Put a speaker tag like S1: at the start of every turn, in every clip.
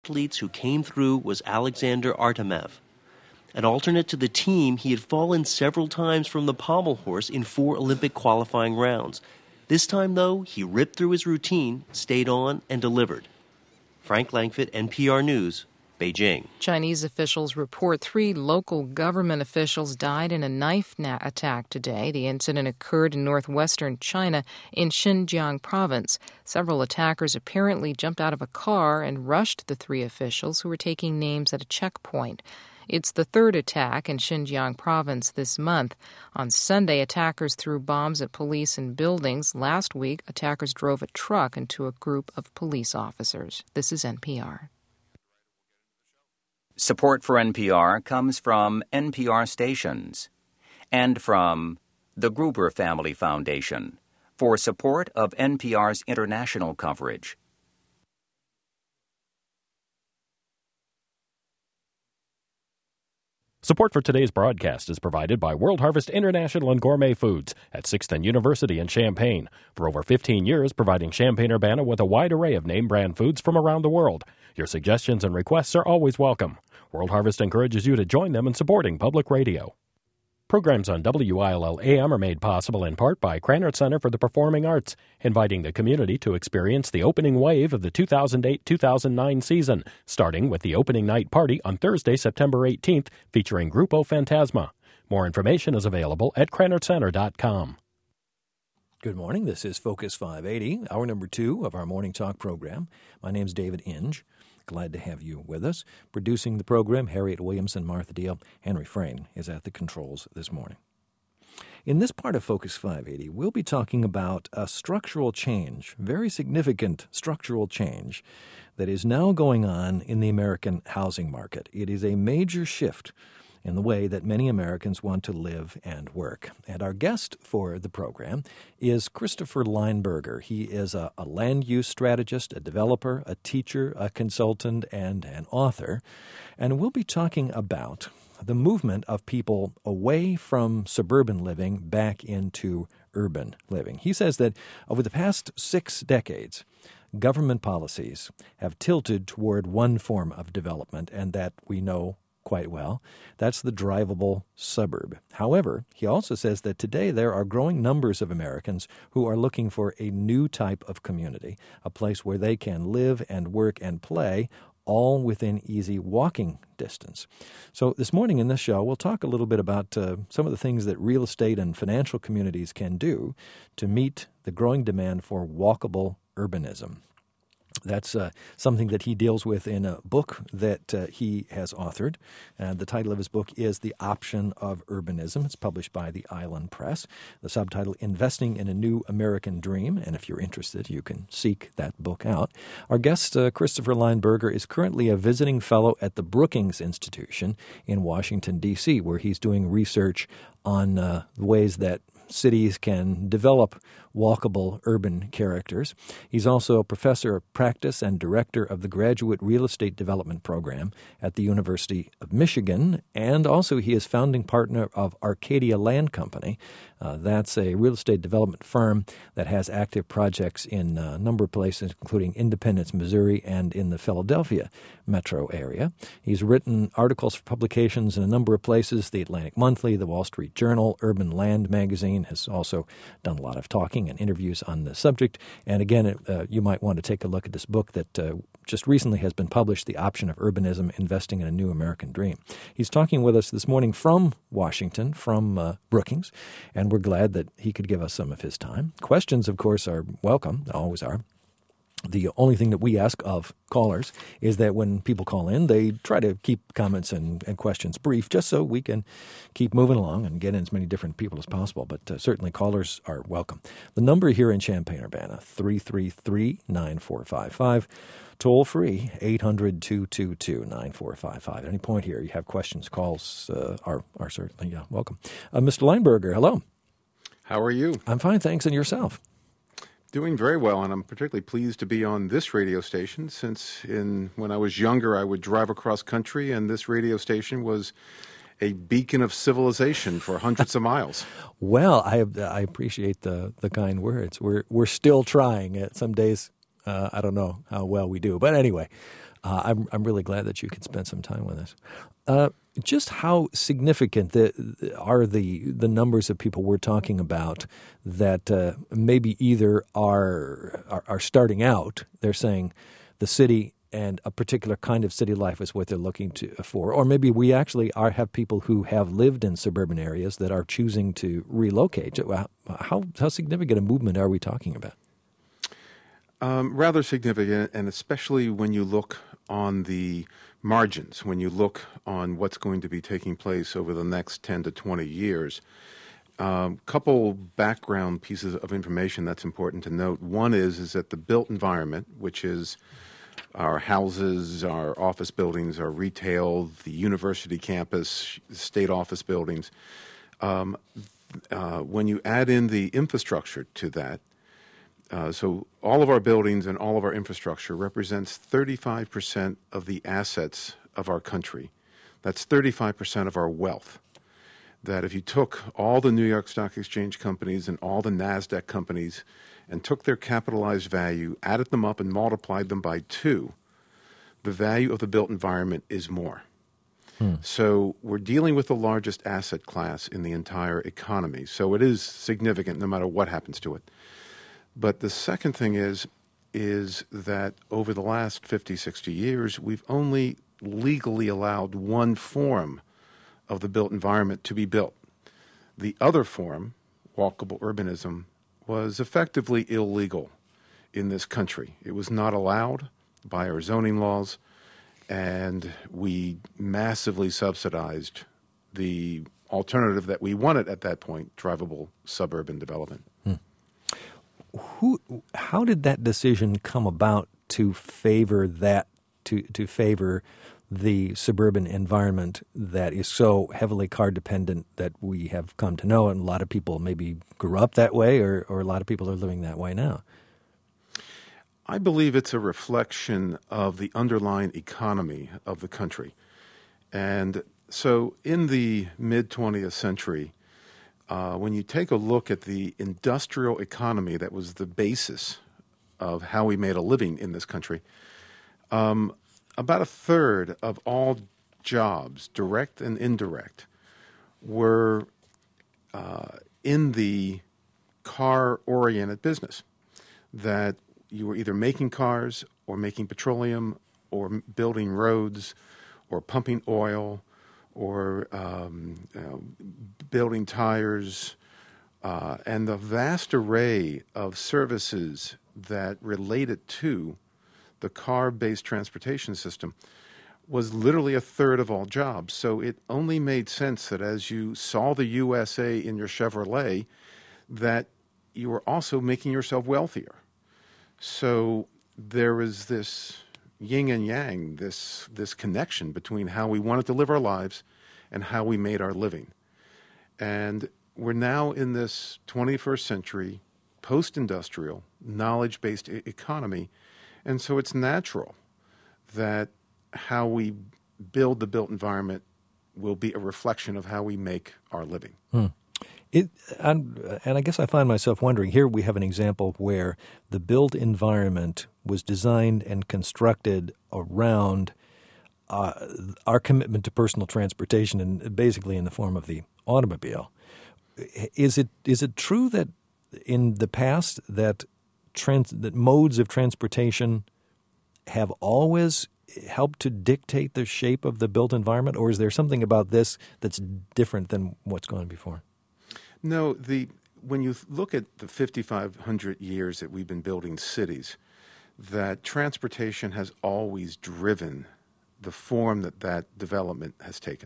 S1: athletes who came through was Alexander Artemev. An alternate to the team, he had fallen several times from the pommel horse in 4 Olympic qualifying rounds. This time, though, he ripped through his routine, stayed on, and delivered. Frank Langfitt, NPR News, Beijing.
S2: Chinese officials report 3 local government officials died in a knife attack today. The incident occurred in northwestern China in Xinjiang province. Several attackers apparently jumped out of a car and rushed the 3 officials who were taking names at a checkpoint. It's the 3rd attack in Xinjiang province this month. On Sunday, attackers threw bombs at police and buildings. Last week, attackers drove a truck into a group of police officers. This is NPR.
S3: Support for NPR comes from NPR stations and from the Gruber Family Foundation for support of NPR's international coverage.
S4: Support for today's broadcast is provided by World Harvest International and Gourmet Foods at 610 University in Champaign. For over 15 years, providing Champaign-Urbana with a wide array of name-brand foods from around the world. Your suggestions and requests are always welcome. World Harvest encourages you to join them in supporting public radio. Programs on WILL-AM are made possible in part by Krannert Center for the Performing Arts, inviting the community to experience the opening wave of the 2008-2009 season, starting with the opening night party on Thursday, September 18th, featuring Grupo Fantasma. More information is available at KrannertCenter.com.
S5: Good morning. This is Focus 580, hour number 2 of our Morning Talk program. My name's David Inge. Glad to have you with us. Producing the program, Harriet Williamson, Martha Deal. Henry Frayne is at the controls this morning. In this part of Focus 580, we'll be talking about a structural change, very significant structural change that is now going on in the American housing market. It is a major shift in the way that many Americans want to live and work. And our guest for the program is Christopher Lineberger. He is a land use strategist, a developer, a teacher, a consultant, and an author. And we'll be talking about the movement of people away from suburban living back into urban living. He says that over the past 6 decades, government policies have tilted toward one form of development, and that we know quite well. That's the drivable suburb. However, he also says that today there are growing numbers of Americans who are looking for a new type of community, a place where they can live and work and play, all within easy walking distance. So this morning in this show, we'll talk a little bit about some of the things that real estate and financial communities can do to meet the growing demand for walkable urbanism. That's something that he deals with in a book that he has authored. The title of his book is The Option of Urbanism. It's published by the Island Press. The subtitle, Investing in a New American Dream. And if you're interested, you can seek that book out. Our guest, Christopher Lineberger, is currently a visiting fellow at the Brookings Institution in Washington, D.C., where he's doing research on the ways that cities can develop walkable urban characters. He's also a professor of practice and director of the Graduate Real Estate Development Program at the University of Michigan, and also he is founding partner of Arcadia Land Company. That's a real estate development firm that has active projects in a number of places, including Independence, Missouri, and in the Philadelphia metro area. He's written articles for publications in a number of places, the Atlantic Monthly, the Wall Street Journal, Urban Land Magazine, has also done a lot of talking and interviews on the subject. And again, you might want to take a look at this book that just recently has been published, The Option of Urbanism, Investing in a New American Dream. He's talking with us this morning from Washington, from Brookings, and we're glad that he could give us some of his time. Questions, of course, are welcome, always are. The only thing that we ask of callers is that when people call in, they try to keep comments and questions brief, just so we can keep moving along and get in as many different people as possible. But certainly callers are welcome. The number here in Champaign-Urbana, 333-9455. Toll free, 800-222-9455. At any point here you have questions, calls are certainly welcome. Mr. Lineberger, hello.
S6: How are you?
S5: I'm fine, thanks. And yourself?
S6: Doing very well, and I'm particularly pleased to be on this radio station since when I was younger I would drive across country, and this radio station was a beacon of civilization for hundreds of miles.
S5: Well, I appreciate the kind words. We're still trying. Some days I don't know how well we do, but anyway. I'm really glad that you could spend some time with us. Just how significant are the numbers of people we're talking about that maybe either are starting out, they're saying the city and a particular kind of city life is what they're looking for, or maybe we actually have people who have lived in suburban areas that are choosing to relocate. How significant a movement are we talking about?
S6: Rather significant, and especially when you look on the margins, when you look on what's going to be taking place over the next 10 to 20 years. Couple background pieces of information that's important to note. One is that the built environment, which is our houses, our office buildings, our retail, the university campus, state office buildings, when you add in the infrastructure to that, so all of our buildings and all of our infrastructure represents 35% of the assets of our country. That's 35% of our wealth. That if you took all the New York Stock Exchange companies and all the NASDAQ companies and took their capitalized value, added them up and multiplied them by 2, the value of the built environment is more. So we're dealing with the largest asset class in the entire economy. So it is significant no matter what happens to it. But the second thing is that over the last 50, 60 years, we've only legally allowed one form of the built environment to be built. The other form, walkable urbanism, was effectively illegal in this country. It was not allowed by our zoning laws, and we massively subsidized the alternative that we wanted at that point, drivable suburban development.
S5: How did that decision come about to favor that, to favor the suburban environment that is so heavily car dependent that we have come to know, and a lot of people maybe grew up that way, or a lot of people are living that way now?
S6: I believe it's a reflection of the underlying economy of the country. And so in the mid-20th century, when you take a look at the industrial economy that was the basis of how we made a living in this country, about a third of all jobs, direct and indirect, were in the car-oriented business. That you were either making cars or making petroleum or building roads or pumping oil or building tires, and the vast array of services that related to the car-based transportation system was literally a third of all jobs. So it only made sense that as you saw the USA in your Chevrolet, that you were also making yourself wealthier. So there was this yin and yang, this connection between how we wanted to live our lives and how we made our living. And we're now in this 21st century, post-industrial, knowledge-based economy. And so it's natural that how we build the built environment will be a reflection of how we make our living.
S5: And I guess I find myself wondering, here we have an example where the built environment was designed and constructed around our commitment to personal transportation, and basically in the form of the automobile. Is it true that in the past that modes of transportation have always helped to dictate the shape of the built environment, or is there something about this that's different than what's gone before?
S6: No, when you look at the 5,500 years that we've been building cities, that transportation has always driven the form that development has taken.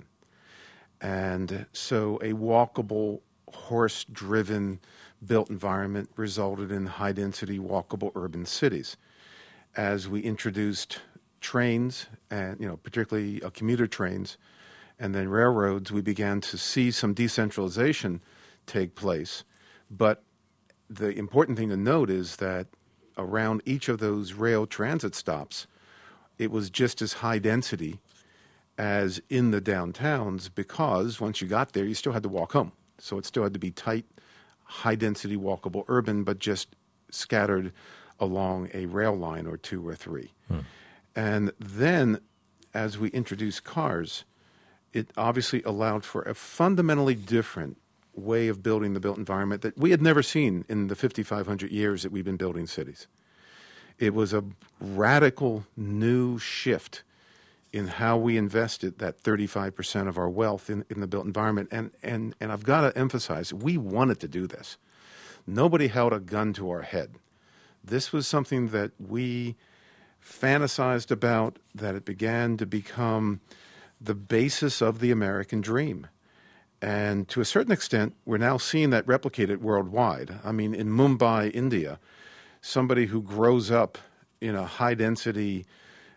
S6: And so a walkable, horse-driven built environment resulted in high-density, walkable urban cities. As we introduced trains, and particularly commuter trains, and then railroads, we began to see some decentralization take place. But the important thing to note is that around each of those rail transit stops, it was just as high density as in the downtowns, because once you got there, you still had to walk home. So it still had to be tight, high density, walkable urban, but just scattered along a rail line or two or three. And then, as we introduced cars, it obviously allowed for a fundamentally different way of building the built environment that we had never seen in the 5,500 years that we've been building cities. It was a radical new shift in how we invested that 35% of our wealth in the built environment. And I've got to emphasize, we wanted to do this. Nobody held a gun to our head. This was something that we fantasized about, that it began to become the basis of the American dream. And to a certain extent, we're now seeing that replicated worldwide. I mean, in Mumbai, India, somebody who grows up in a high-density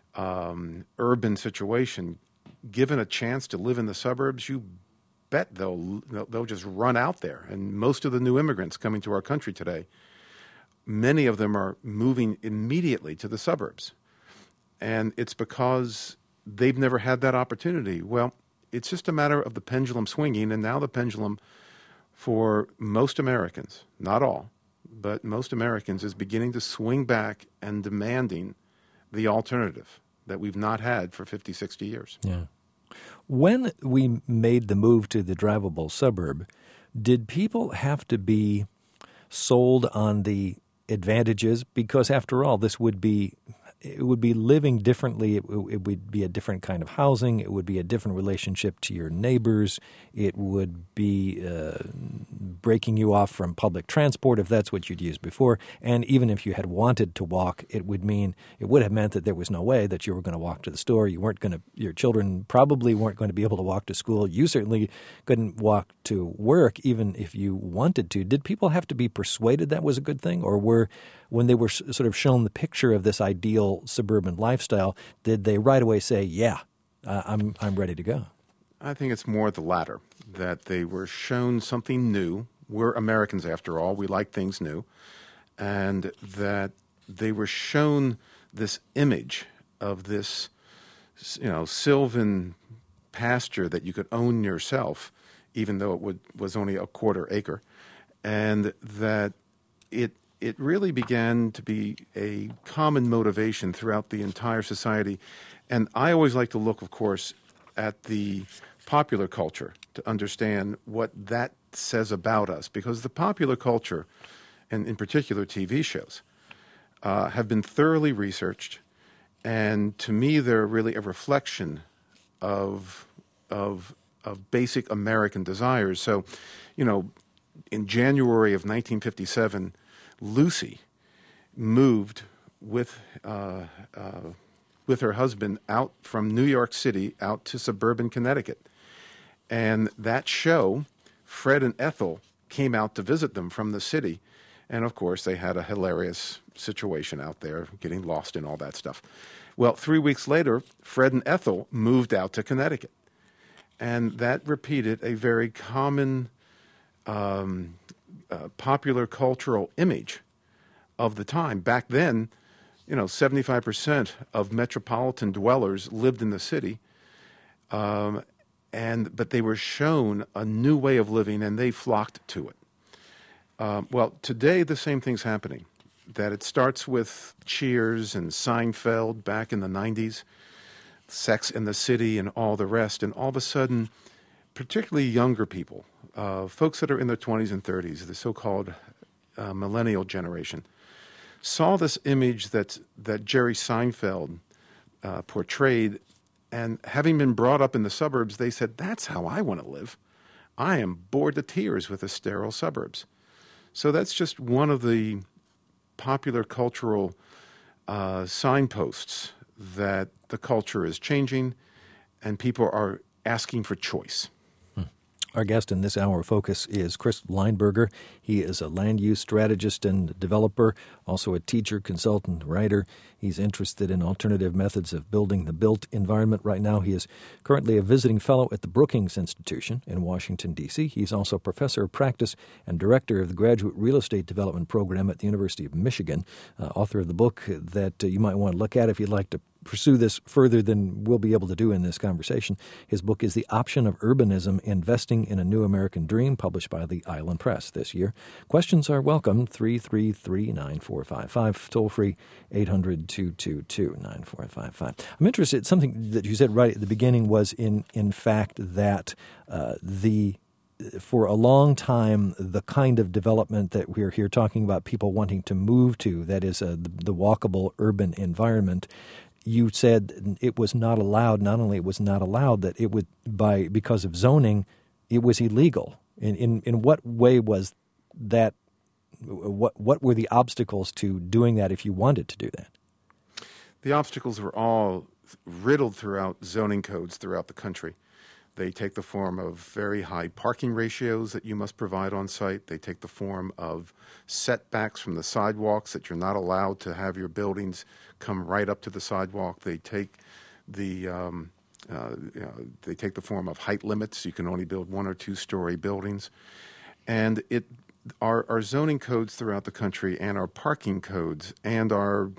S6: urban situation, given a chance to live in the suburbs, you bet they'll just run out there. And most of the new immigrants coming to our country today, many of them are moving immediately to the suburbs. And it's because they've never had that opportunity. Well, it's just a matter of the pendulum swinging, and now the pendulum for most Americans, not all, but most Americans, is beginning to swing back and demanding the alternative that we've not had for 50, 60 years.
S5: Yeah. When we made the move to the drivable suburb, did people have to be sold on the advantages? Because after all, it would be living differently. It would be a different kind of housing. It would be a different relationship to your neighbors. It would be breaking you off from public transport if that's what you'd used before. And even if you had wanted to walk, it would have meant that there was no way that you were going to walk to the store. Your children probably weren't going to be able to walk to school. You certainly couldn't walk to work even if you wanted to. Did people have to be persuaded that was a good thing? Or when they were sort of shown the picture of this ideal suburban lifestyle, did they right away say, yeah, I'm ready to go?
S6: I think it's more the latter, that they were shown something new. We're Americans, after all. We like things new. And that they were shown this image of this, sylvan pasture that you could own yourself, even though it was only a quarter acre. And that it really began to be a common motivation throughout the entire society. And I always like to look, of course, at the popular culture to understand what that says about us. Because the popular culture, and in particular TV shows, have been thoroughly researched. And to me, they're really a reflection of basic American desires. So, in January of 1957, Lucy moved with her husband out from New York City out to suburban Connecticut. And that show, Fred and Ethel came out to visit them from the city. And, of course, they had a hilarious situation out there, getting lost and all that stuff. Well, 3 weeks later, Fred and Ethel moved out to Connecticut. And that repeated a very common popular cultural image of the time. Back then, 75% of metropolitan dwellers lived in the city, but they were shown a new way of living, and they flocked to it. Well, today the same thing's happening. That it starts with Cheers and Seinfeld back in the 90s, Sex and the City and all the rest, and all of a sudden, particularly younger people, folks that are in their 20s and 30s, the so-called millennial generation, saw this image that Jerry Seinfeld portrayed, and having been brought up in the suburbs, they said, that's how I want to live. I am bored to tears with the sterile suburbs. So that's just one of the popular cultural signposts that the culture is changing and people are asking for choice.
S5: Our guest in this hour of Focus is Chris Lineberger. He is a land use strategist and developer, also a teacher, consultant, writer. He's interested in alternative methods of building the built environment. Right now, he is currently a visiting fellow at the Brookings Institution in Washington, D.C. He's also professor of practice and director of the Graduate Real Estate Development Program at the University of Michigan, author of the book that you might want to look at if you'd like to pursue this further than we'll be able to do in this conversation. His book is The Option of Urbanism, Investing in a New American Dream, published by the Island Press this year. Questions are welcome, 333-9455, toll-free 800-222-9455. I'm interested, something that you said right at the beginning was in fact that for a long time, the kind of development that we're here talking about people wanting to move to, that is the walkable urban environment, you said it was not allowed. Not only it was not allowed, that it would, because of zoning, it was illegal. In what way was that? What were the obstacles to doing that if you wanted to do that?
S6: The obstacles were all riddled throughout zoning codes throughout the country. They take the form of very high parking ratios that you must provide on site. They take the form of setbacks from the sidewalks, that you're not allowed to have your buildings come right up to the sidewalk. They take the form of height limits. You can only build 1 or 2 story buildings, and our zoning codes throughout the country, and our parking codes, and the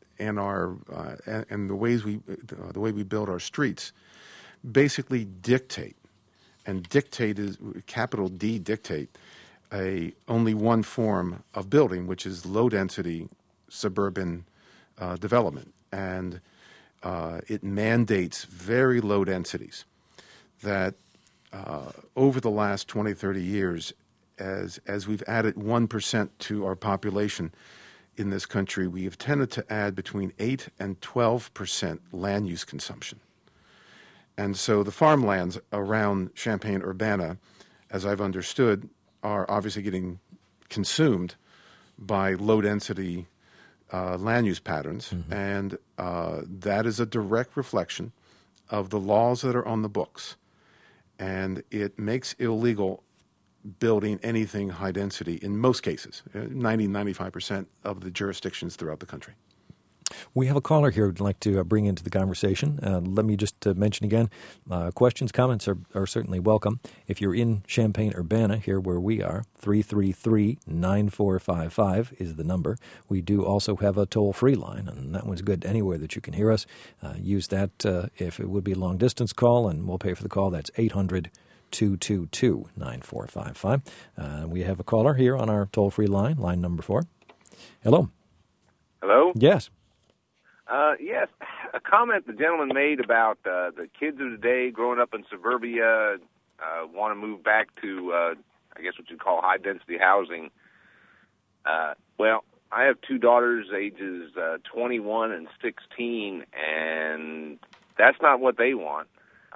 S6: way we build our streets, basically dictate, and dictate is capital D, dictate, only one form of building, which is low-density suburban development. And it mandates very low densities that over the last 20, 30 years, as we've added 1% to our population in this country, we have tended to add between 8 and 12% land use consumption. And so the farmlands around Champaign-Urbana, as I've understood, are obviously getting consumed by low-density land use patterns. Mm-hmm. And that is a direct reflection of the laws that are on the books. And it makes illegal building anything high density in most cases, 95% of the jurisdictions throughout the country.
S5: We have a caller here who'd like to bring into the conversation. Let me just mention again, questions, comments are certainly welcome. If you're in Champaign-Urbana, here where we are, 333-9455 is the number. We do also have a toll-free line, and that one's good anywhere that you can hear us. Use that if it would be a long-distance call, and we'll pay for the call. That's 800-222-9455. We have a caller here on our toll-free line number 4. Hello.
S7: Hello?
S5: Yes.
S7: Yes, a comment the gentleman made about the kids of today growing up in suburbia want to move back to, I guess what you'd call high-density housing. Well, I have 2 daughters, ages 21 and 16, and that's not what they want.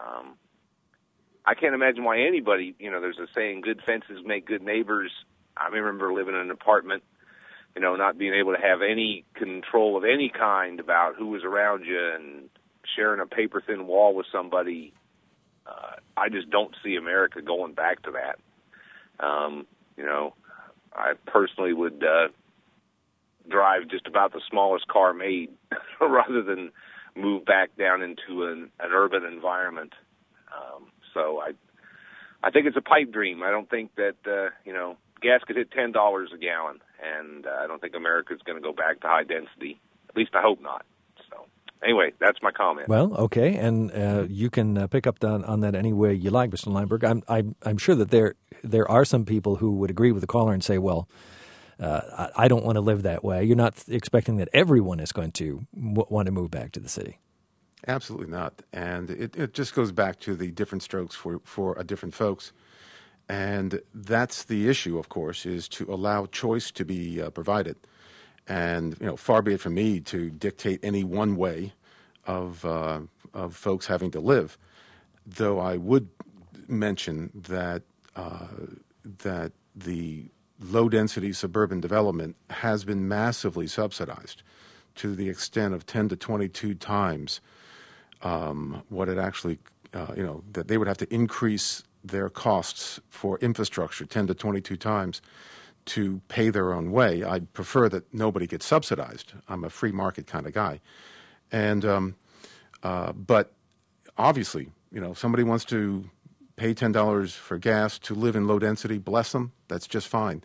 S7: I can't imagine why anybody, there's a saying, good fences make good neighbors. I remember living in an apartment, not being able to have any control of any kind about who was around you and sharing a paper-thin wall with somebody. I just don't see America going back to that. I personally would drive just about the smallest car made rather than move back down into an urban environment. So I think it's a pipe dream. I don't think that, gas could hit $10 a gallon, and I don't think America's going to go back to high density. At least I hope not. So anyway, that's my comment.
S5: Well, okay, and you can pick up on that any way you like, Mr. Lineberg. I'm sure that there are some people who would agree with the caller and say, well, I don't want to live that way. You're not expecting that everyone is going to want to move back to the city.
S6: Absolutely not. And it just goes back to the different strokes for different folks. And that's the issue, of course, is to allow choice to be provided. And, far be it from me to dictate any one way of folks having to live, though I would mention that that the low-density suburban development has been massively subsidized to the extent of 10 to 22 times what it actually, that they would have to increase their costs for infrastructure 10 to 22 times to pay their own way. I prefer that nobody gets subsidized. I'm a free market kind of guy. And but obviously, if somebody wants to pay $10 for gas to live in low density, bless them, that's just fine.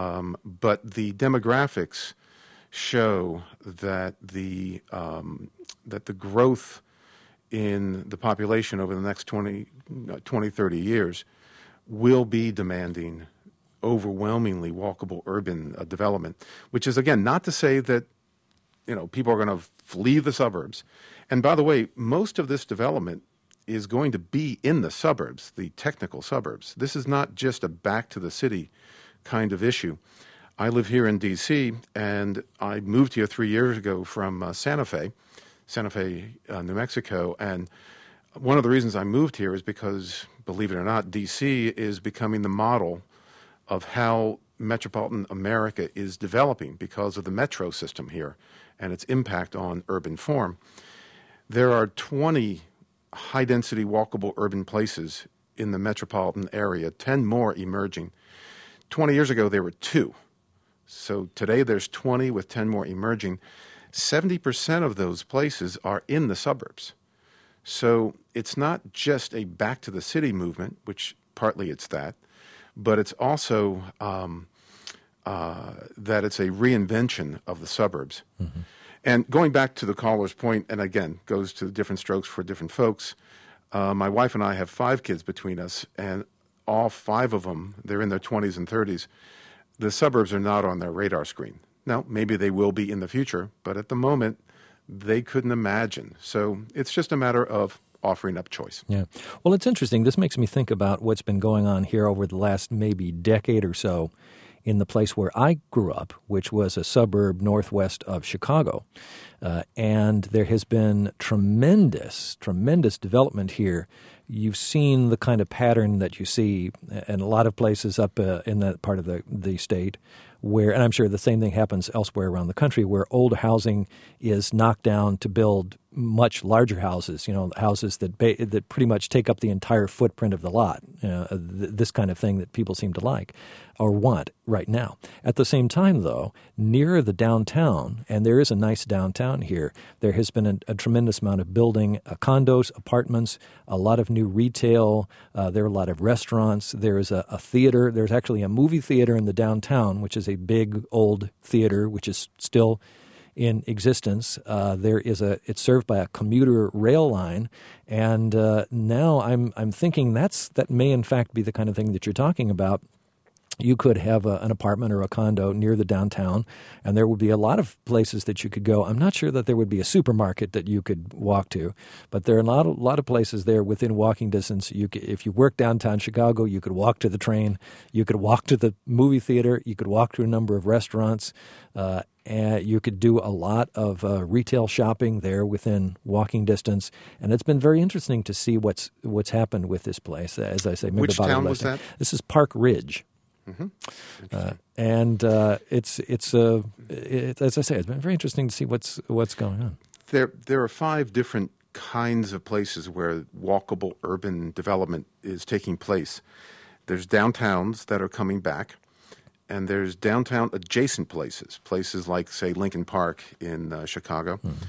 S6: But the demographics show that the that the growth in the population over the next 20, 30 years will be demanding overwhelmingly walkable urban development, which is, again, not to say that people are going to flee the suburbs. And by the way, most of this development is going to be in the suburbs, the technical suburbs. This is not just a back to the city kind of issue. I live here in D.C., and I moved here 3 years ago from Santa Fe, New Mexico. And one of the reasons I moved here is because, believe it or not, D.C. is becoming the model of how metropolitan America is developing because of the metro system here and its impact on urban form. There are 20 high-density walkable urban places in the metropolitan area, 10 more emerging. 20 years ago, there were 2. So today there's 20 with 10 more emerging. 70% of those places are in the suburbs. So it's not just a back-to-the-city movement, which partly it's that, but it's also that it's a reinvention of the suburbs. Mm-hmm. And going back to the caller's point, and again, goes to different strokes for different folks, my wife and I have 5 kids between us, and all 5 of them, they're in their 20s and 30s. The suburbs are not on their radar screen. Now, maybe they will be in the future, but at the moment, they couldn't imagine. So it's just a matter of offering up choice.
S5: Yeah. Well, it's interesting. This makes me think about what's been going on here over the last maybe decade or so in the place where I grew up, which was a suburb northwest of Chicago. And there has been tremendous development here. You've seen the kind of pattern that you see in a lot of places up in that part of the state where, and I'm sure the same thing happens elsewhere around the country, where old housing is knocked down to build much larger houses, houses that pretty much take up the entire footprint of the lot, this kind of thing that people seem to like or want right now. At the same time, though, near the downtown, and there is a nice downtown here, there has been a tremendous amount of building, condos, apartments, a lot of new retail, there are a lot of restaurants, there is a theater, there's actually a movie theater in the downtown, which is a big old theater, which is still in existence. It's served by a commuter rail line, and now I'm thinking that may in fact be the kind of thing that you're talking about. You could have an apartment or a condo near the downtown, and there would be a lot of places that you could go. I'm not sure that there would be a supermarket that you could walk to, but there are a lot of places there within walking distance. If you work downtown Chicago, you could walk to the train, you could walk to the movie theater, you could walk to a number of restaurants, and you could do a lot of retail shopping there within walking distance. And it's been very interesting to see what's happened with this place. As I say, maybe
S6: which town was that?
S5: This is Park Ridge. Mm-hmm. And it's as I say, it's been very interesting to see what's going on.
S6: There are 5 different kinds of places where walkable urban development is taking place. There's downtowns that are coming back, and there's downtown adjacent places like, say, Lincoln Park in Chicago. Mm-hmm.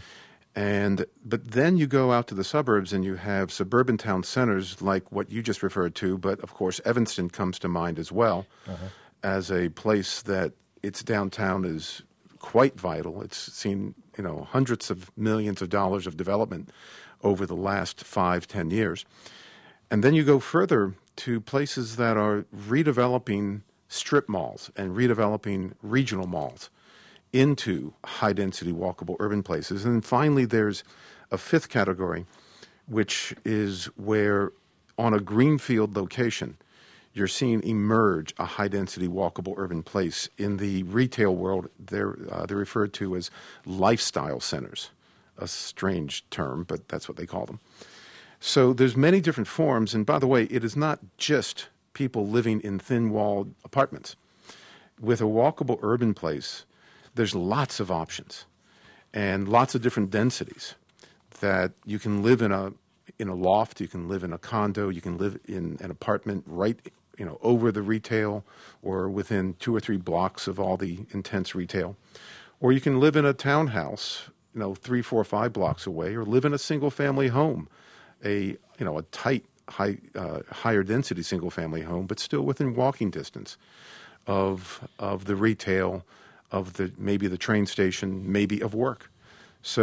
S6: But then you go out to the suburbs and you have suburban town centers like what you just referred to, but of course Evanston comes to mind as well as a place that its downtown is quite vital. It's seen hundreds of millions of dollars of development over the last 5-10 years. And then you go further to places that are redeveloping strip malls and redeveloping regional malls into high-density walkable urban places. And then finally, there's a 5th category, which is where on a greenfield location, you're seeing emerge a high-density walkable urban place. In the retail world, they're referred to as lifestyle centers, a strange term, but that's what they call them. So there's many different forms. And by the way, it is not just people living in thin-walled apartments. With a walkable urban place, there's lots of options and lots of different densities that you can live in a loft, you can live in a condo, you can live in an apartment right over the retail or within 2 or 3 blocks of all the intense retail. Or you can live in a townhouse, 3, 4, 5 blocks away, or live in a single family home, a tight, higher density single family home, but still within walking distance of the retail, of maybe the train station, maybe of work. So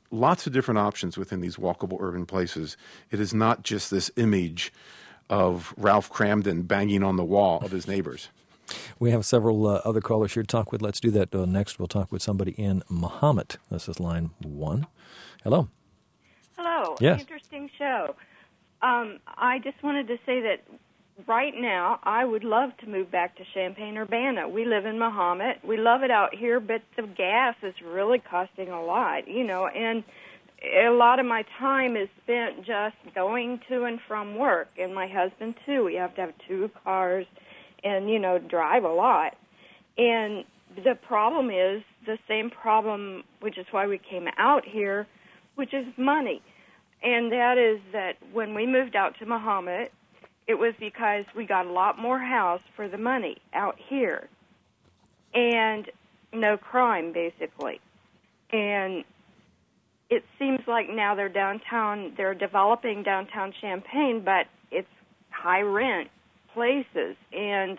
S6: lots of different options within these walkable urban places. It is not just this image of Ralph Cramden banging on the wall of his neighbors.
S5: We have several other callers here to talk with. Let's do that next. We'll talk with somebody in Mahomet. This is line 1. Hello.
S8: Hello.
S5: Yes.
S8: Interesting show. I just wanted to say that right now I would love to move back to Champaign-Urbana. We live in Mahomet. We love it out here, but the gas is really costing a lot, and a lot of my time is spent just going to and from work, and my husband, too. We have to have 2 cars and, drive a lot. And the problem is the same problem, which is why we came out here, which is money. And that is that when we moved out to Mahomet, it was because we got a lot more house for the money out here. And no crime, basically. And it seems like now they're developing downtown Champaign, but it's high rent places. And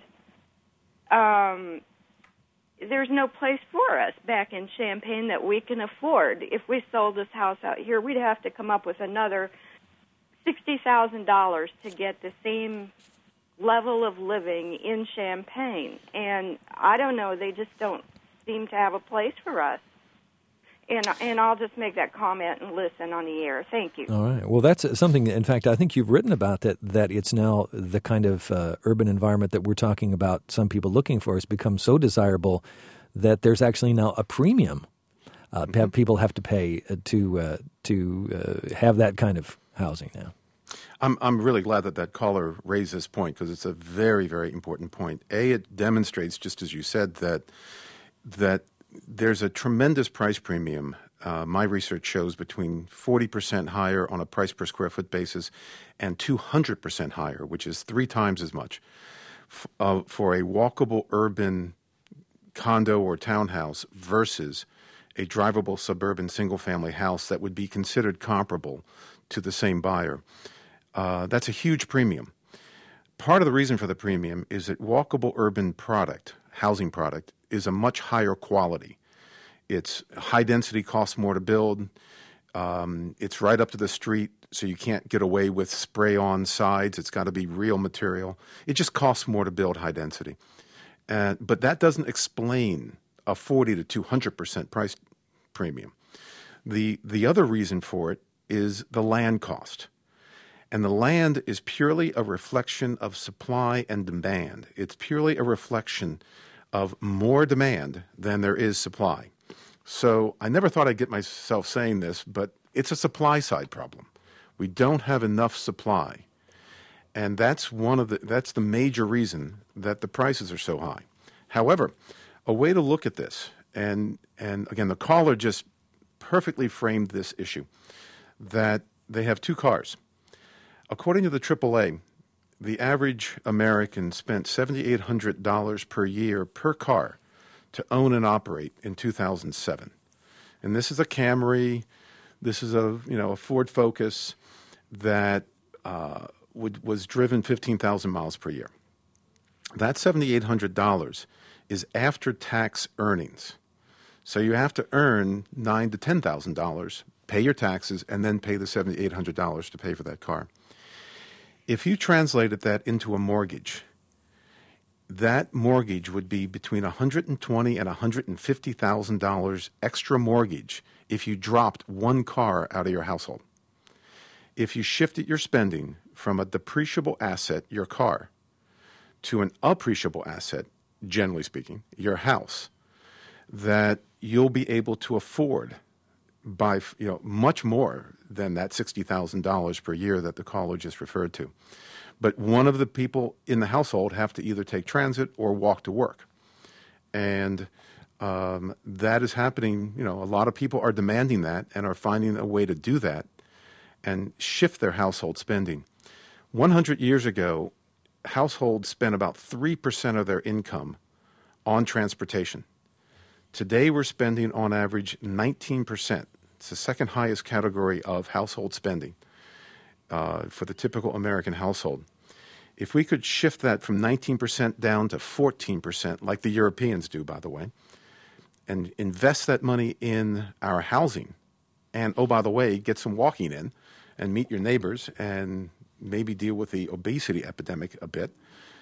S8: there's no place for us back in Champaign that we can afford. If we sold this house out here, we'd have to come up with another $60,000 to get the same level of living in Champaign. And I don't know, they just don't seem to have a place for us. And I'll just make that comment and listen on the air. Thank you.
S5: All right. Well, that's something, in fact, I think you've written about that it's now the kind of urban environment that we're talking about some people looking for has become so desirable that there's actually now a premium people have to pay to have that kind of housing now.
S6: I'm really glad that caller raised this point because it's a very, very important point. It demonstrates, just as you said, that there's a tremendous price premium. My research shows between 40% higher on a price per square foot basis and 200% higher, which is 3 times as much, for a walkable urban condo or townhouse versus a drivable suburban single-family house that would be considered comparable to the same buyer. That's a huge premium. Part of the reason for the premium is that walkable urban housing product, is a much higher quality. It's high density, costs more to build. It's right up to the street, so you can't get away with spray-on sides. It's got to be real material. It just costs more to build high density. But that doesn't explain a 40 to 200% price premium. The other reason for it is the land cost. And the land is purely a reflection of supply and demand. It's purely a reflection of more demand than there is supply. So I never thought I'd get myself saying this, but it's a supply side problem. We don't have enough supply. And that's the major reason that the prices are so high. However, a way to look at this, and again, the caller just perfectly framed this issue, that they have 2 cars. According to the AAA, the average American spent $7,800 per year per car to own and operate in 2007. And this is a Camry, this is a Ford Focus that was driven 15,000 miles per year. That $7,800 is after-tax earnings. So you have to earn $9,000 to $10,000, pay your taxes, and then pay the $7,800 to pay for that car. If you translated that into a mortgage, that mortgage would be between $120,000 and $150,000 extra mortgage if you dropped 1 car out of your household. If you shifted your spending from a depreciable asset, your car, to an appreciable asset, generally speaking, your house, that you'll be able to afford by much more than that $60,000 per year that the caller just referred to. But one of the people in the household have to either take transit or walk to work. And that is happening. A lot of people are demanding that and are finding a way to do that and shift their household spending. 100 years ago, households spent about 3% of their income on transportation. Today, we're spending on average 19%. It's the second highest category of household spending for the typical American household. If we could shift that from 19% down to 14%, like the Europeans do, by the way, and invest that money in our housing And, oh, by the way, get some walking in and meet your neighbors and maybe deal with the obesity epidemic a bit,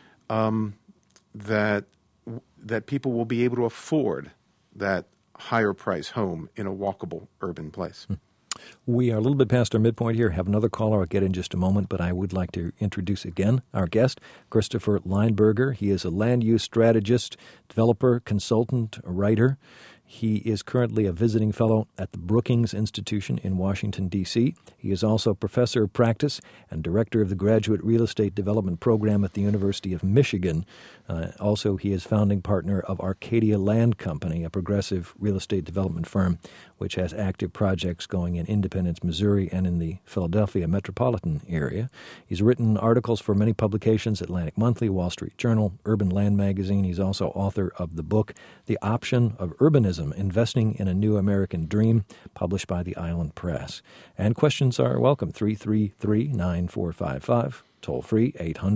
S6: that people will be able to afford that higher price home in a walkable urban place.
S5: We are a little bit past our midpoint here. Have another caller I'll get in just a moment, but I would like to introduce again our guest, Christopher Lineberger. He is a land use strategist, developer, consultant, writer. He is currently a visiting fellow at the Brookings Institution in Washington, D.C. He is also professor of practice and director of the Graduate Real Estate Development Program at the University of Michigan. Also, he is founding partner of Arcadia Land Company, a progressive real estate development firm which has active projects going in Independence, Missouri, and in the Philadelphia metropolitan area. He's written articles for many publications, Atlantic Monthly, Wall Street Journal, Urban Land Magazine. He's also author of the book, The Option of Urbanism, Investing in a New American Dream, published by the Island Press. And questions are welcome, 333-9455, toll free,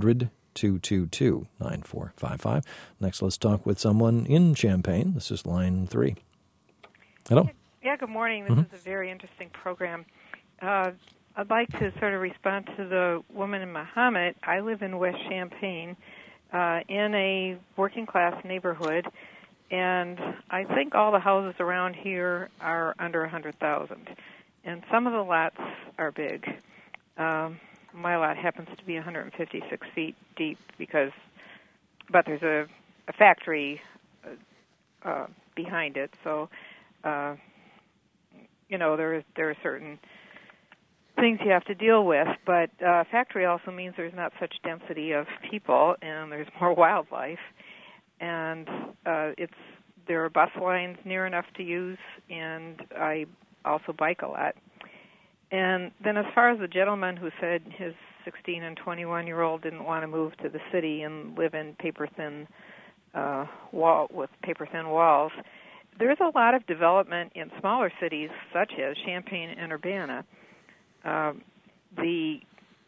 S5: 800-222-9455. Next, let's talk with someone in Champaign. This is line 3. Hello.
S9: Yeah, good morning. This is a very interesting program. I'd like to sort of respond to the woman in Mahomet. I live in West Champaign in a working-class neighborhood, and I think all the houses around here are under 100,000, and some of the lots are big. My lot happens to be 156 feet deep but there's a factory behind it, so there are certain things you have to deal with, but factory also means there's not such density of people and there's more wildlife, and there are bus lines near enough to use, and I also bike a lot. And then as far as the gentleman who said his 16 and 21-year-old didn't want to move to the city and live in paper-thin walls, there's a lot of development in smaller cities such as Champaign and Urbana. The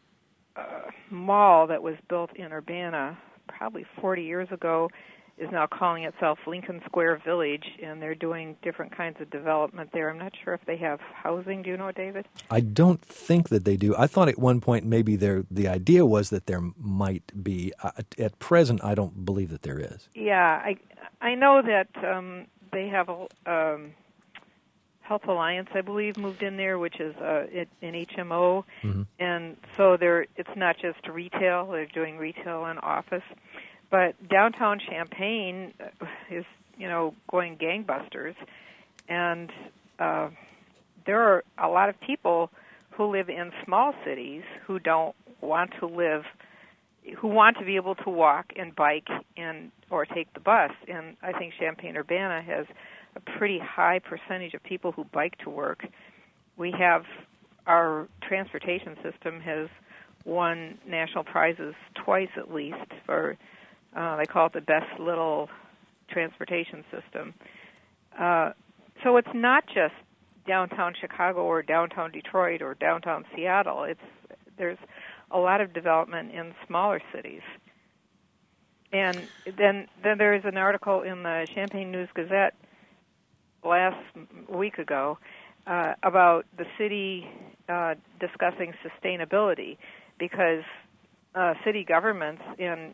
S9: mall that was built in Urbana probably 40 years ago is now calling itself Lincoln Square Village, and they're doing different kinds of development there. I'm not sure if they have housing. Do you know, David?
S5: I don't think that they do. I thought at one point maybe the idea was that there might be. At present, I don't believe that there is.
S9: Yeah, I know that they have a Health Alliance, I believe, moved in there, which is an HMO, and so it's not just retail. They're doing retail and office. But downtown Champaign is, going gangbusters, and there are a lot of people who live in small cities who don't want to who want to be able to walk and bike or take the bus. And I think Champaign-Urbana has a pretty high percentage of people who bike to work. Our transportation system has won national prizes twice at least for. They call it the best little transportation system. So it's not just downtown Chicago or downtown Detroit or downtown Seattle. There's a lot of development in smaller cities. And then there's an article in the Champaign News-Gazette last week ago about the city discussing sustainability, because city governments in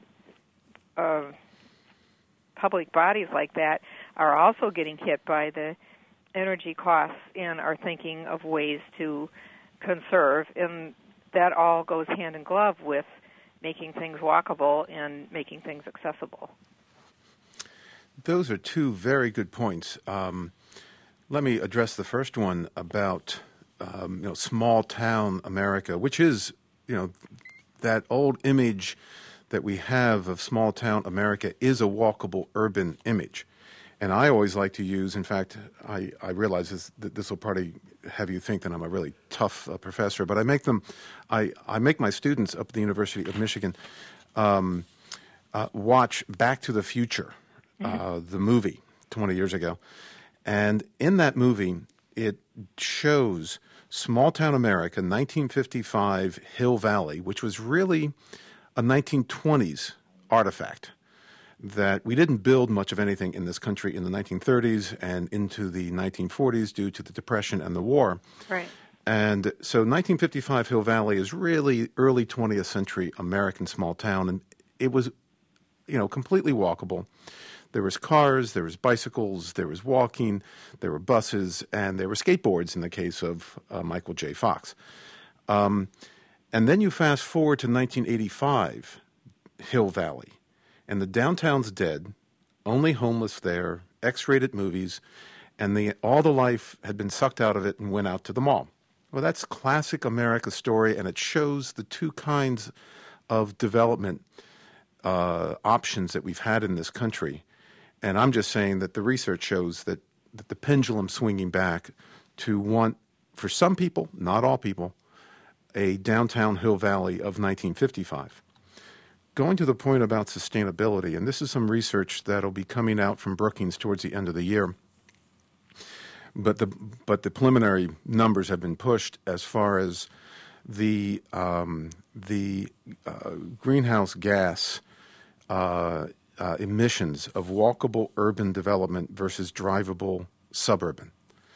S9: public bodies like that are also getting hit by the energy costs and are thinking of ways to conserve, and that all goes hand in glove with making things walkable and making things accessible.
S6: Those are two very good points. Let me address the first one about small town America, which is that old image that we have of small town America is a walkable urban image. And I always like to use, in fact, I realize this will probably have you think that I'm a really tough professor, but I make my students up at the University of Michigan watch Back to the Future, the movie 20 years ago. And in that movie, it shows small town America, 1955 Hill Valley, which was really a 1920s artifact. that we didn't build much of anything in this country in the 1930s and into the 1940s due to the Depression and the war.
S9: Right.
S6: And so 1955 Hill Valley is really early 20th century American small town, and it was, completely walkable. There was cars, there was bicycles, there was walking, there were buses, and there were skateboards in the case of Michael J. Fox. And then you fast forward to 1985, Hill Valley, and the downtown's dead, only homeless there, X-rated movies, and all the life had been sucked out of it and went out to the mall. Well, that's classic America story, and it shows the two kinds of development options that we've had in this country. And I'm just saying that the research shows that the pendulum's swinging back to want, for some people, not all people, a downtown Hill Valley of 1955. Going to the point about sustainability, and this is some research that'll be coming out from Brookings towards the end of the year, but the preliminary numbers have been pushed as far as the greenhouse gas emissions of walkable urban development versus drivable suburban.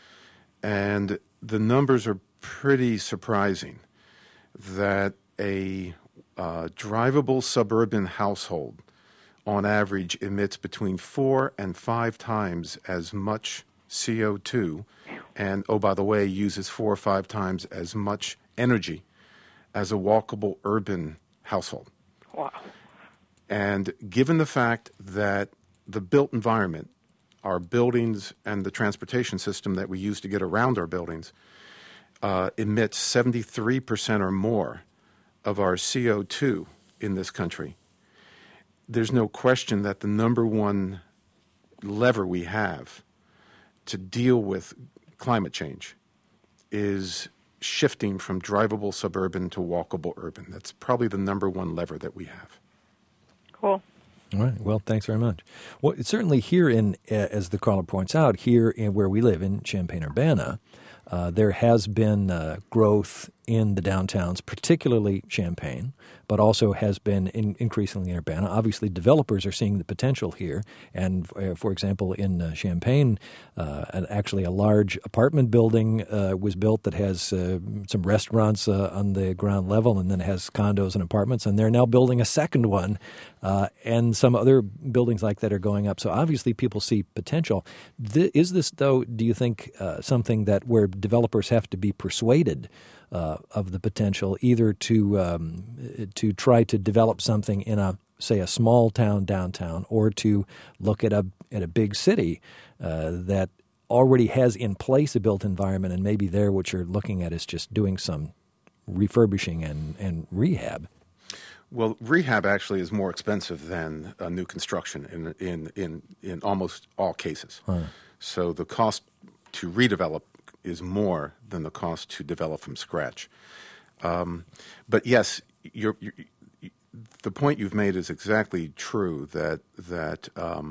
S6: And the numbers are pretty surprising that a drivable suburban household on average emits between 4 and 5 times as much CO2 and, oh, by the way, uses 4 or 5 times as much energy as a walkable urban household.
S9: Wow.
S6: And given the fact that the built environment, our buildings and the transportation system that we use to get around our buildings, emits 73% or more of our CO2 in this country, there's no question that the number one lever we have to deal with climate change is shifting from drivable suburban to walkable urban. That's probably the number one lever that we have.
S9: Cool.
S5: All right. Well, thanks very much. Well, certainly here as the caller points out, here in where we live in Champaign-Urbana, there has been growth in the downtowns, particularly Champaign, but also has been increasingly in Urbana. Obviously, developers are seeing the potential here. And, for example, in Champaign, actually a large apartment building was built that has some restaurants on the ground level and then has condos and apartments. And they're now building a second one, and some other buildings like that are going up. So obviously people see potential. Is this, though, do you think, something that where developers have to be persuaded of the potential, either to try to develop something in a small town downtown, or to look at a big city that already has in place a built environment, and maybe there what you're looking at is just doing some refurbishing and rehab?
S6: Well, rehab actually is more expensive than new construction in almost all cases. Huh. So the cost to redevelop is more than the cost to develop from scratch. But yes, the point you've made is exactly true, that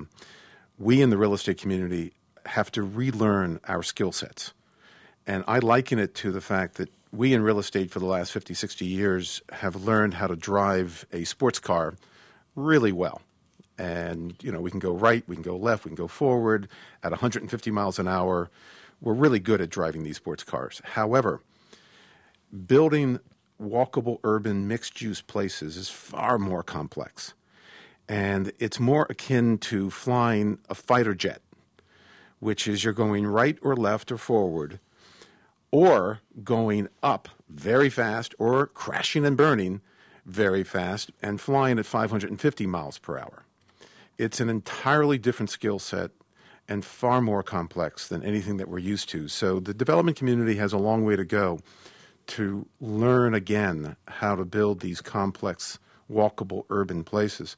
S6: we in the real estate community have to relearn our skill sets. And I liken it to the fact that we in real estate for the last 50, 60 years have learned how to drive a sports car really well. And, we can go right, we can go left, we can go forward at 150 miles an hour. We're really good at driving these sports cars. However, building walkable urban mixed-use places is far more complex. And it's more akin to flying a fighter jet, which is you're going right or left or forward, or going up very fast, or crashing and burning very fast and flying at 550 miles per hour. It's an entirely different skill set and far more complex than anything that we're used to. So the development community has a long way to go to learn again how to build these complex, walkable urban places.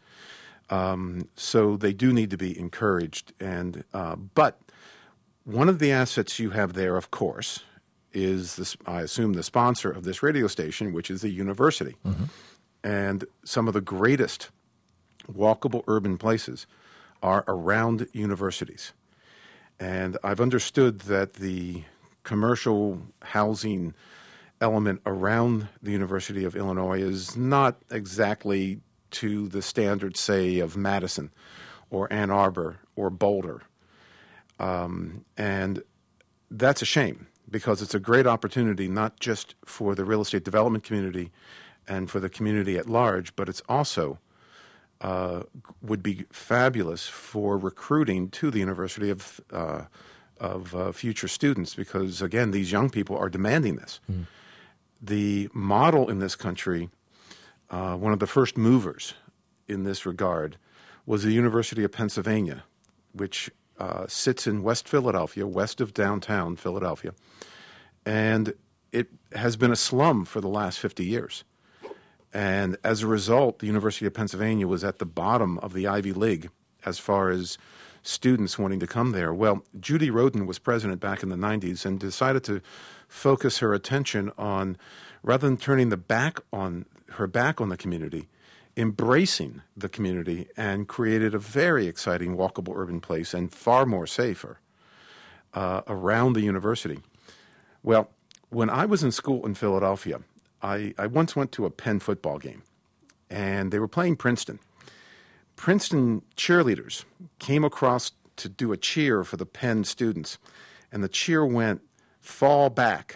S6: So they do need to be encouraged. But one of the assets you have there, of course, is this, I assume, the sponsor of this radio station, which is the university. Mm-hmm. And some of the greatest walkable urban places are around universities. And I've understood that the commercial housing element around the University of Illinois is not exactly to the standards, say, of Madison or Ann Arbor or Boulder. And that's a shame, because it's a great opportunity not just for the real estate development community and for the community at large, but it's also would be fabulous for recruiting to the University of future students, because, again, these young people are demanding this. Mm. The model in this country, one of the first movers in this regard, was the University of Pennsylvania, which sits in West Philadelphia, west of downtown Philadelphia, and it has been a slum for the last 50 years. And as a result, the University of Pennsylvania was at the bottom of the Ivy League as far as students wanting to come there. Well, Judy Rodin was president back in the 90s and decided to focus her attention on, rather than turning her back on the community, embracing the community, and created a very exciting walkable urban place and far more safer around the university. Well, when I was in school in Philadelphia, I once went to a Penn football game, and they were playing Princeton. Princeton cheerleaders came across to do a cheer for the Penn students, and the cheer went, fall back,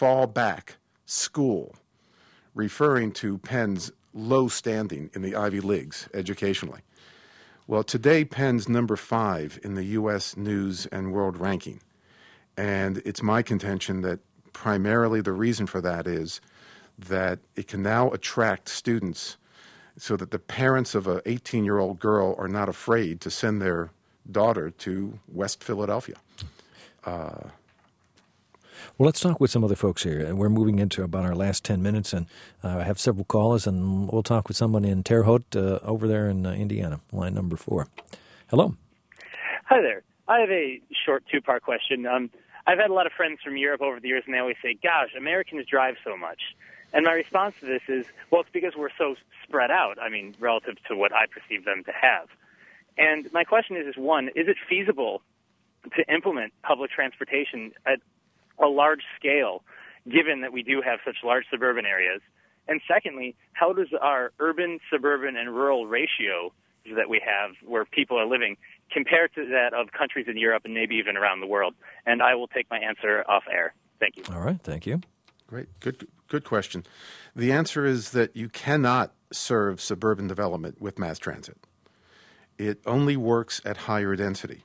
S6: school," referring to Penn's low standing in the Ivy Leagues educationally. Well, today Penn's number 5 in the U.S. News and World Ranking, and it's my contention that primarily the reason for that is that it can now attract students so that the parents of an 18-year-old girl are not afraid to send their daughter to West Philadelphia.
S5: Well, let's talk with some other folks here. We're moving into about our last 10 minutes, and I have several callers, and we'll talk with someone in Terre Haute over there in Indiana, line number 4. Hello.
S10: Hi there. I have a short 2-part question. I've had a lot of friends from Europe over the years, and they always say, gosh, Americans drive so much. And my response to this is, well, it's because we're so spread out, relative to what I perceive them to have. And my question is one, is it feasible to implement public transportation at a large scale, given that we do have such large suburban areas? And secondly, how does our urban, suburban, and rural ratio that we have where people are living compare to that of countries in Europe and maybe even around the world? And I will take my answer off air. Thank you.
S5: All right. Thank you.
S6: Great. Good question. The answer is that you cannot serve suburban development with mass transit. It only works at higher density.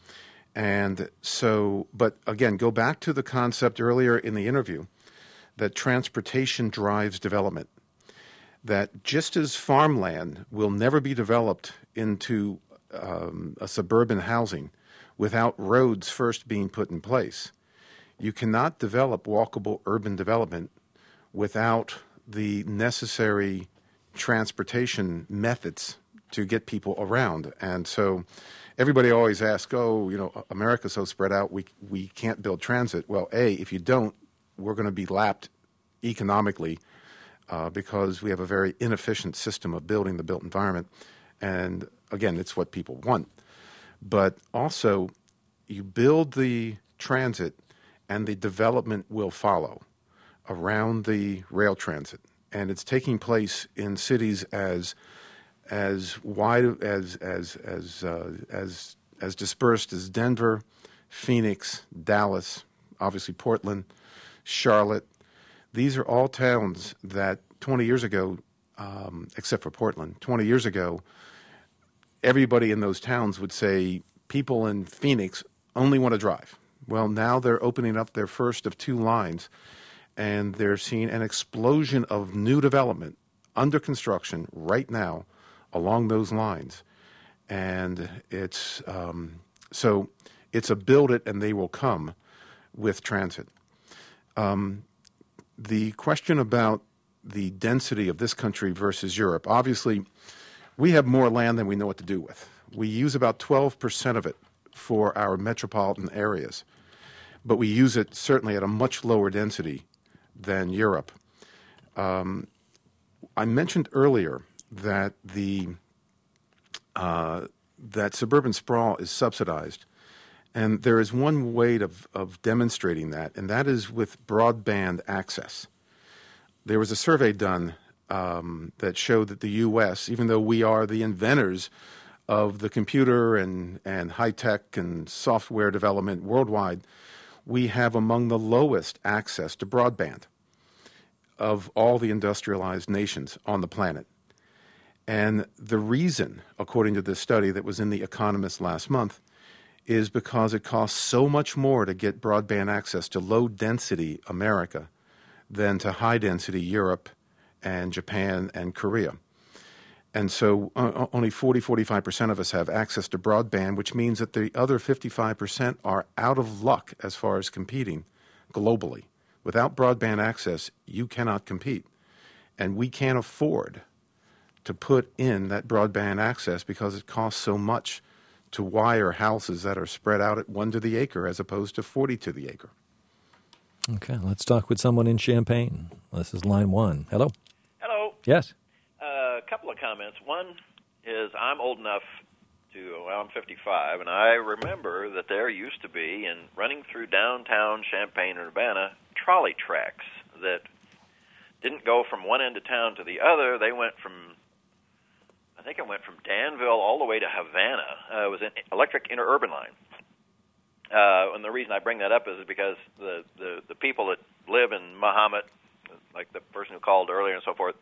S6: And so, but again, go back to the concept earlier in the interview that transportation drives development. That just as farmland will never be developed into a suburban housing without roads first being put in place, you cannot develop walkable urban development without the necessary transportation methods to get people around. And so everybody always asks, America's so spread out, we can't build transit. Well, if you don't, we're going to be lapped economically because we have a very inefficient system of building the built environment. And again, it's what people want. But also, you build the transit and the development will follow around the rail transit. And it's taking place in cities as wide as dispersed as Denver, Phoenix, Dallas, obviously Portland, Charlotte. These are all towns that 20 years ago, except for Portland, 20 years ago, everybody in those towns would say people in Phoenix only want to drive. Well, now they're opening up their first of 2 lines, and they're seeing an explosion of new development under construction right now along those lines. And it's so it's a build it and they will come with transit. The question about the density of this country versus Europe, obviously we have more land than we know what to do with. We use about 12% of it for our metropolitan areas, but we use it certainly at a much lower density than Europe. I mentioned earlier that that suburban sprawl is subsidized, and there is one way of demonstrating that, and that is with broadband access. There was a survey done that show that the U.S., even though we are the inventors of the computer and high-tech and software development worldwide, we have among the lowest access to broadband of all the industrialized nations on the planet. And the reason, according to this study that was in The Economist last month, is because it costs so much more to get broadband access to low-density America than to high-density Europe and Japan and Korea. And so only 45% of us have access to broadband, which means that the other 55% are out of luck as far as competing globally. Without broadband access, you cannot compete. And we can't afford to put in that broadband access because it costs so much to wire houses that are spread out at 1 to the acre as opposed to 40 to the acre.
S5: Okay, let's talk with someone in Champaign. This is line 1. Hello?
S11: Hello.
S5: Yes?
S11: A couple of comments. One is I'm old enough I'm 55, and I remember that there used to be, in running through downtown Champaign-Urbana, trolley tracks that didn't go from one end of town to the other. They went from, I think it went from Danville all the way to Havana. It was an electric interurban line. And the reason I bring that up is because the people that live in Mahomet, like the person who called earlier and so forth,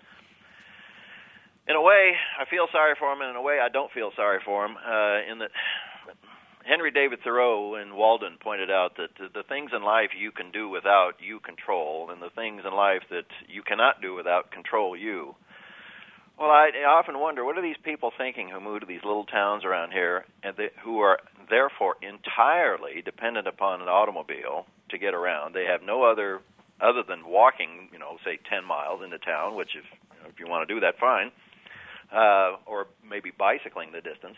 S11: in a way, I feel sorry for him, and in a way, I don't feel sorry for him. In that Henry David Thoreau in Walden pointed out that the things in life you can do without, you control, and the things in life that you cannot do without control you. Well, I often wonder, what are these people thinking who move to these little towns around here, and who are therefore entirely dependent upon an automobile to get around? They have no other than walking, say 10 miles into town, which if you want to do that, fine. Or maybe bicycling the distance.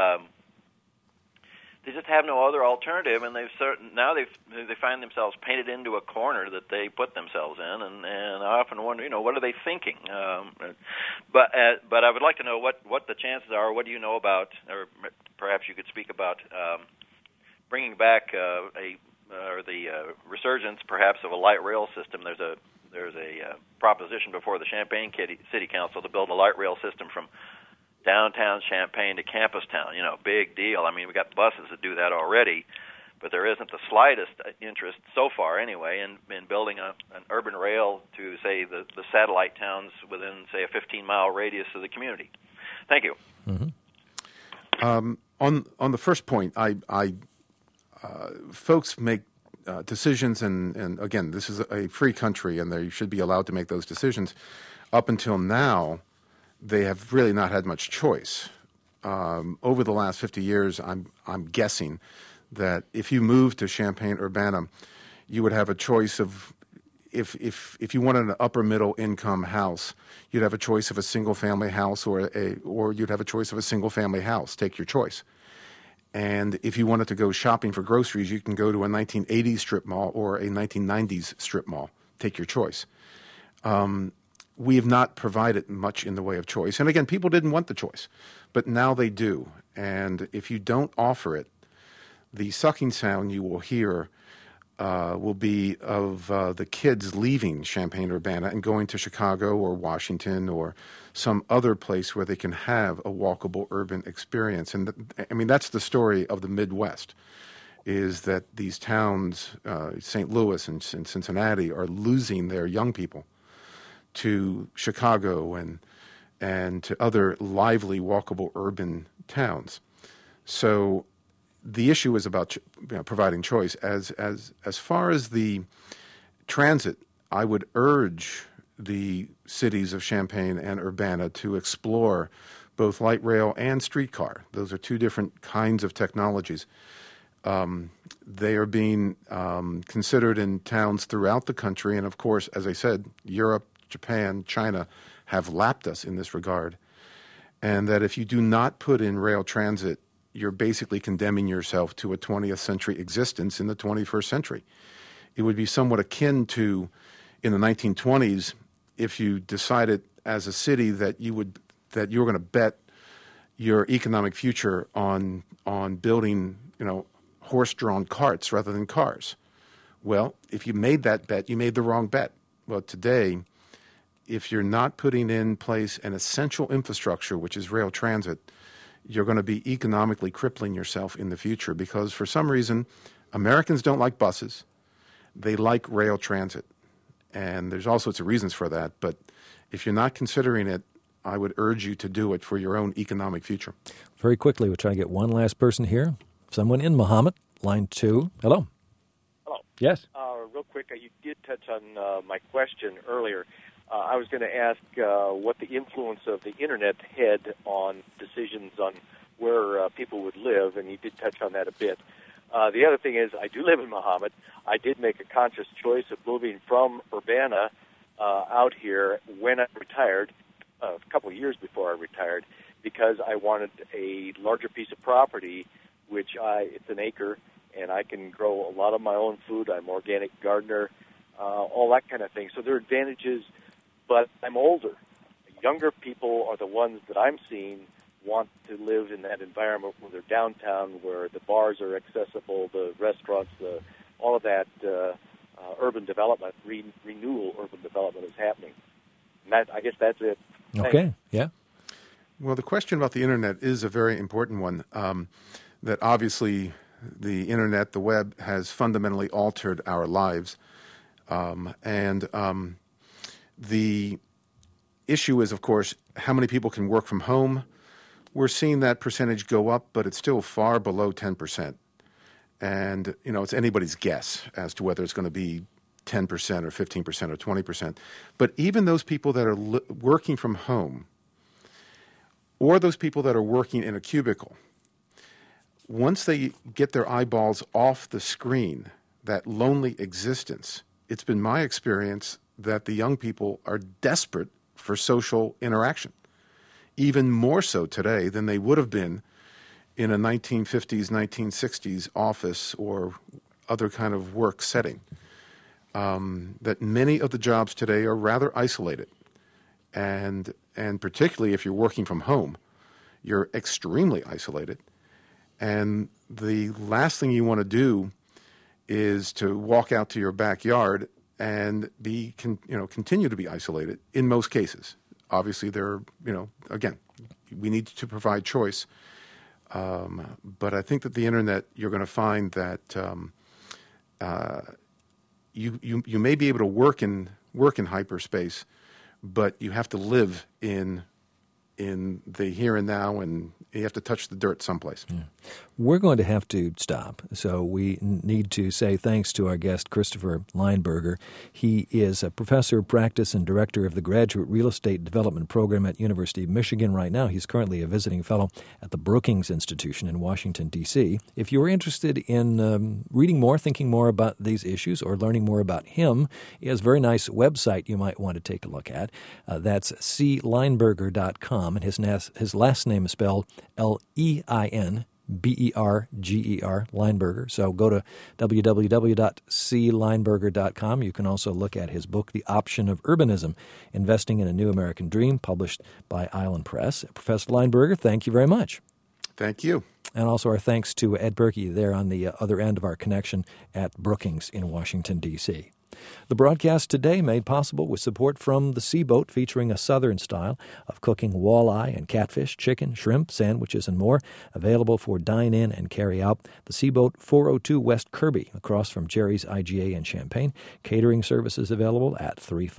S11: They just have no other alternative, and they find themselves painted into a corner that they put themselves in, and I often wonder, what are they thinking? But I would like to know what the chances are. What do you know about, or perhaps you could speak about bringing back the resurgence, perhaps, of a light rail system. There's a proposition before the Champaign City Council to build a light rail system from downtown Champaign to Campus Town. Big deal. I mean, we've got buses that do that already, but there isn't the slightest interest so far anyway in building an urban rail to, say, the satellite towns within, say, a 15-mile radius of the community. Thank you.
S6: Mm-hmm. On the first point, folks make decisions, and again, this is a free country, and they should be allowed to make those decisions. Up until now, they have really not had much choice. Over the last 50 years, I'm guessing that if you move to Champaign-Urbana, you would have a choice of, if you wanted an upper middle income house, you'd have a choice of a single family house or you'd have a choice of a single family house. Take your choice. And if you wanted to go shopping for groceries, you can go to a 1980s strip mall or a 1990s strip mall. Take your choice. We have not provided much in the way of choice. And again, people didn't want the choice, but now they do. And if you don't offer it, the sucking sound you will hear will be of the kids leaving Champaign-Urbana and going to Chicago or Washington or some other place where they can have a walkable urban experience. And that's the story of the Midwest, is that these towns, St. Louis and Cincinnati, are losing their young people to Chicago and to other lively, walkable urban towns. So the issue is about providing choice. As far as the transit, I would urge the cities of Champaign and Urbana to explore both light rail and streetcar. Those are two different kinds of technologies. They are being considered in towns throughout the country, and of course, as I said, Europe, Japan, China have lapped us in this regard. And that if you do not put in rail transit, you're basically condemning yourself to a 20th century existence in the 21st century. It would be somewhat akin to, in the 1920s, if you decided as a city that you were going to bet your economic future on building, horse-drawn carts rather than cars. Well, if you made that bet, you made the wrong bet. Well, today, if you're not putting in place an essential infrastructure, which is rail transit, you're going to be economically crippling yourself in the future, because for some reason, Americans don't like buses. They like rail transit. And there's all sorts of reasons for that. But if you're not considering it, I would urge you to do it for your own economic future.
S5: Very quickly, we'll try to get one last person here. Someone in Mahomet, line 2. Hello.
S12: Hello.
S5: Yes.
S12: Real quick, you did touch on my question earlier. I was going to ask what the influence of the Internet had on decisions on where people would live, and you did touch on that a bit. The other thing is, I do live in Mahomet. I did make a conscious choice of moving from Urbana out here when I retired, a couple of years before I retired, because I wanted a larger piece of property, which it's an acre, and I can grow a lot of my own food. I'm an organic gardener, all that kind of thing. So there are advantages, but I'm older. Younger people are the ones that I'm seeing want to live in that environment where they're downtown, where the bars are accessible, the restaurants, all of that urban development, renewal urban development is happening. And I guess that's it.
S5: Okay,
S12: Thanks.
S5: yeah.
S6: Well, the question about the Internet is a very important one, that obviously the Internet, the web, has fundamentally altered our lives. The issue is, of course, how many people can work from home. We're seeing that percentage go up, but it's still far below 10%. And, it's anybody's guess as to whether it's going to be 10% or 15% or 20%. But even those people that are working from home, or those people that are working in a cubicle, once they get their eyeballs off the screen, that lonely existence, it's been my experience that the young people are desperate for social interaction, even more so today than they would have been in a 1950s, 1960s office or other kind of work setting. That many of the jobs today are rather isolated. And particularly if you're working from home, you're extremely isolated. And the last thing you want to do is to walk out to your backyard and continue to be isolated in most cases. Obviously, again, we need to provide choice. But I think that the Internet, you're going to find that you may be able to work in hyperspace, but you have to live in the here and now, and you have to touch the dirt someplace.
S5: Yeah. We're going to have to stop, so we need to say thanks to our guest, Christopher Lineberger. He is a professor of practice and director of the Graduate Real Estate Development Program at University of Michigan. Right now, he's currently a visiting fellow at the Brookings Institution in Washington, D.C. If you're interested in reading more, thinking more about these issues, or learning more about him, he has a very nice website you might want to take a look at. That's clineberger.com, and his last name is spelled Leinberger, Lineberger. So go to www.clineberger.com. You can also look at his book, The Option of Urbanism, Investing in a New American Dream, published by Island Press. Professor Lineberger, thank you very much.
S6: Thank you.
S5: And also our thanks to Ed Berkey there on the other end of our connection at Brookings in Washington, D.C. The broadcast today made possible with support from the Seaboat, featuring a southern style of cooking walleye and catfish, chicken, shrimp, sandwiches, and more, available for dine-in and carry-out. The Seaboat, 402 West Kirby, across from Jerry's IGA in Champaign. Catering services available at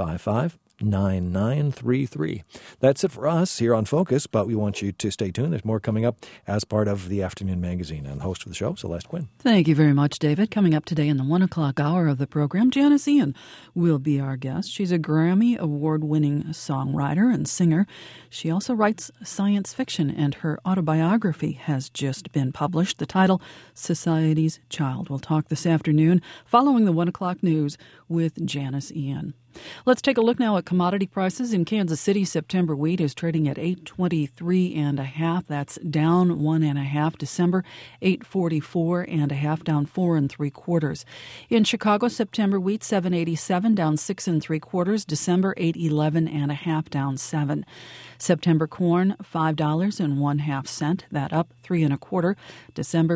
S5: 355-9933. That's it for us here on Focus, but we want you to stay tuned. There's more coming up as part of the Afternoon Magazine. And the host of the show, Celeste Quinn.
S13: Thank you very much, David. Coming up today in the 1 o'clock hour of the program, Janice Ian will be our guest. She's a Grammy Award-winning songwriter and singer. She also writes science fiction, and her autobiography has just been published. The title, Society's Child. We'll talk this afternoon following the 1 o'clock news with Janice Ian. Let's take a look now at commodity prices. In Kansas City, September wheat is trading at $8.23.5. That's down 1.5. December, $8.44.5, down 4 3/4. In Chicago, September wheat $7.87, down 6 3/4. December, $8.11.5, down 7. September corn, $5.005, that up 3 1/4. December,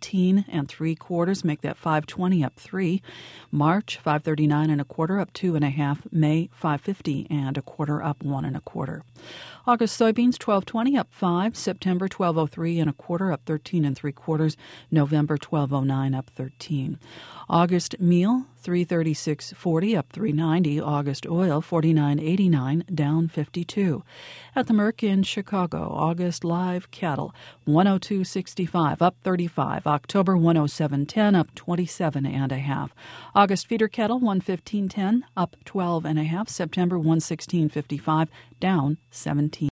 S13: $5.19 3/4, make that $5.20, up 3. March, $5.39 1/4, up 2 1/2. 1.5. May 5.50 and a quarter, up 1 1/4. August soybeans 12.20 up 5. September 12.03 and a quarter, up 13 3/4. November 12.09 up 13. August meal 336.40 up 3.90. August oil 49.89 down 52. At the Merc in Chicago, August live cattle 102.65 up 35. October 107.10 up 27.5. August feeder cattle 115.10 up 12.5. September 116.55 down 17.